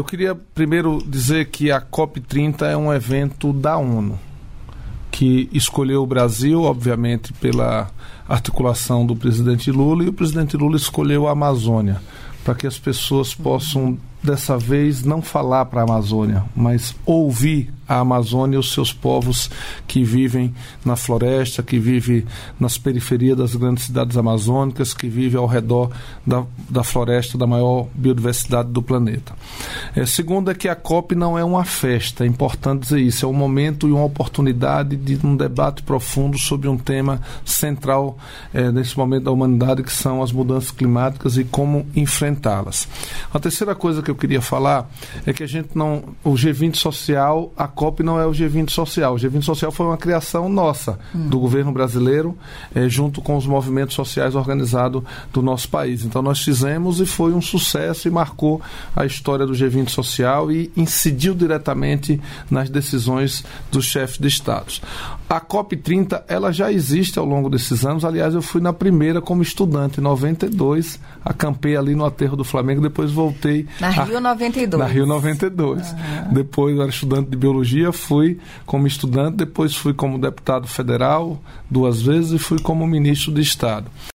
Eu queria primeiro dizer que a COP30 é um evento da ONU, que escolheu o Brasil, obviamente, pela articulação do presidente Lula, e o presidente Lula escolheu a Amazônia, para que as pessoas possam, dessa vez, não falar para a Amazônia, mas ouvir a Amazônia e os seus povos que vivem na floresta, que vivem nas periferias das grandes cidades amazônicas, que vivem ao redor da floresta, da maior biodiversidade do planeta. Segundo é que a COP não é uma festa, é importante dizer isso, é um momento e uma oportunidade de um debate profundo sobre um tema central nesse momento da humanidade, que são as mudanças climáticas e como enfrentá-las. A terceira coisa que eu queria falar é que o G20 social, a COP não é o G20 social. O G20 social foi uma criação nossa, do governo brasileiro, junto com os movimentos sociais organizados do nosso país. Então nós fizemos e foi um sucesso e marcou a história do G20 social e incidiu diretamente nas decisões dos chefes de Estados. A COP30, ela já existe ao longo desses anos. Aliás, eu fui na primeira como estudante, em 92, acampei ali no aterro do Flamengo, depois voltei... Na Rio 92. Na Rio 92. Depois eu era estudante de biologia, fui como estudante, depois fui como deputado federal 2 vezes e fui como ministro de Estado.